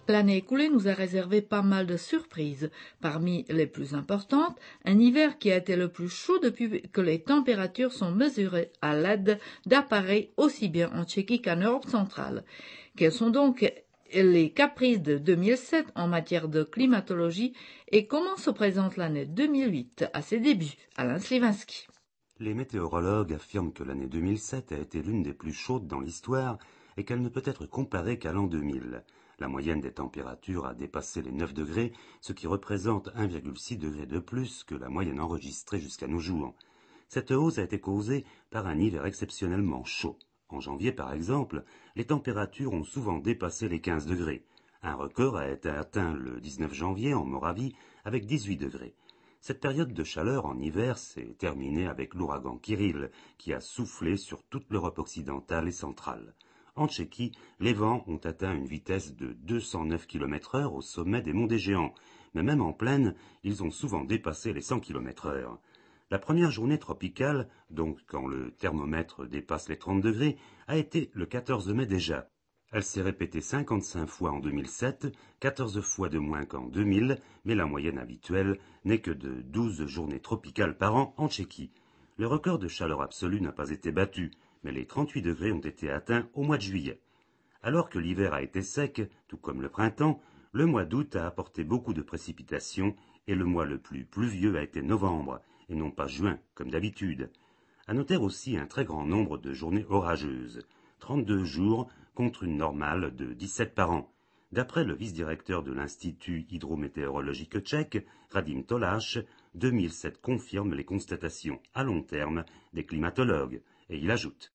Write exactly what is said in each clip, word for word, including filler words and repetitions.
L'année écoulée nous a réservé pas mal de surprises. Parmi les plus importantes, un hiver qui a été le plus chaud depuis que les températures sont mesurées à l'aide d'appareils aussi bien en Tchéquie qu'en Europe centrale. Quels sont donc les caprices de deux mille sept en matière de climatologie et comment se présente l'année deux mille huit à ses débuts? Alain Sliwinski. Les météorologues affirment que l'année deux mille sept a été l'une des plus chaudes dans l'histoire et qu'elle ne peut être comparée qu'à l'an deux mille. La moyenne des températures a dépassé les neuf degrés, ce qui représente un virgule six degrés de plus que la moyenne enregistrée jusqu'à nos jours. Cette hausse a été causée par un hiver exceptionnellement chaud. En janvier, par exemple, les températures ont souvent dépassé les quinze degrés. Un record a été atteint le dix-neuf janvier en Moravie avec dix-huit degrés. Cette période de chaleur en hiver s'est terminée avec l'ouragan Kirill, qui a soufflé sur toute l'Europe occidentale et centrale. En Tchéquie, les vents ont atteint une vitesse de deux cent neuf kilomètres heure au sommet des monts des Géants, mais même en plaine, ils ont souvent dépassé les cent kilomètres heure. La première journée tropicale, donc quand le thermomètre dépasse les trente degrés, a été le quatorze mai déjà. Elle s'est répétée cinquante-cinq fois en deux mille sept, quatorze fois de moins qu'en deux mille, mais la moyenne habituelle n'est que de douze journées tropicales par an en Tchéquie. Le record de chaleur absolue n'a pas été battu, mais les trente-huit degrés ont été atteints au mois de juillet. Alors que l'hiver a été sec, tout comme le printemps, le mois d'août a apporté beaucoup de précipitations et le mois le plus pluvieux a été novembre, et non pas juin, comme d'habitude. À noter aussi un très grand nombre de journées orageuses, trente-deux jours contre une normale de dix-sept par an. D'après le vice-directeur de l'Institut hydrométéorologique tchèque, Radim Toláš, deux mille sept confirme les constatations à long terme des climatologues, et il ajoute.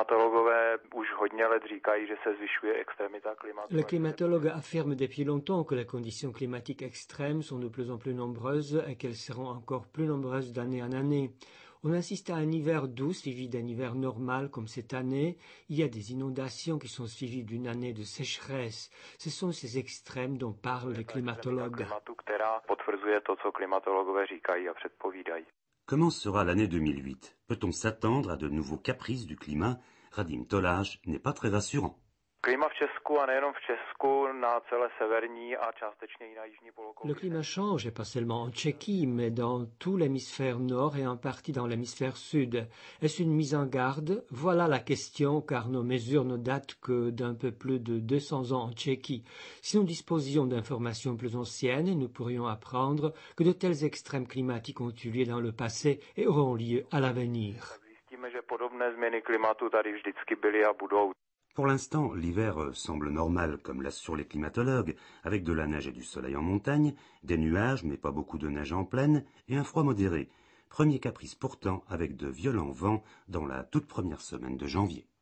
Les climatologues affirment depuis longtemps que les conditions climatiques extrêmes sont de plus en plus nombreuses et qu'elles seront encore plus nombreuses d'année en année. On assiste à un hiver doux suivi d'un hiver normal comme cette année. Il y a des inondations qui sont suivies d'une année de sécheresse. Ce sont ces extrêmes dont parlent les climatologues. Comment sera l'année deux mille huit? Peut-on s'attendre à de nouveaux caprices du climat? Radim Toláš n'est pas très rassurant. Le climat change, et pas seulement en Tchéquie, mais dans tout l'hémisphère nord et en partie dans l'hémisphère sud. Est-ce une mise en garde? Voilà la question, car nos mesures ne datent que d'un peu plus de deux cents ans en Tchéquie. Si nous disposions d'informations plus anciennes, nous pourrions apprendre que de tels extrêmes climatiques ont eu lieu dans le passé et auront lieu à l'avenir. Pour l'instant, l'hiver semble normal, comme l'assurent les climatologues, avec de la neige et du soleil en montagne, des nuages mais pas beaucoup de neige en plaine, et un froid modéré. Premier caprice pourtant avec de violents vents dans la toute première semaine de janvier.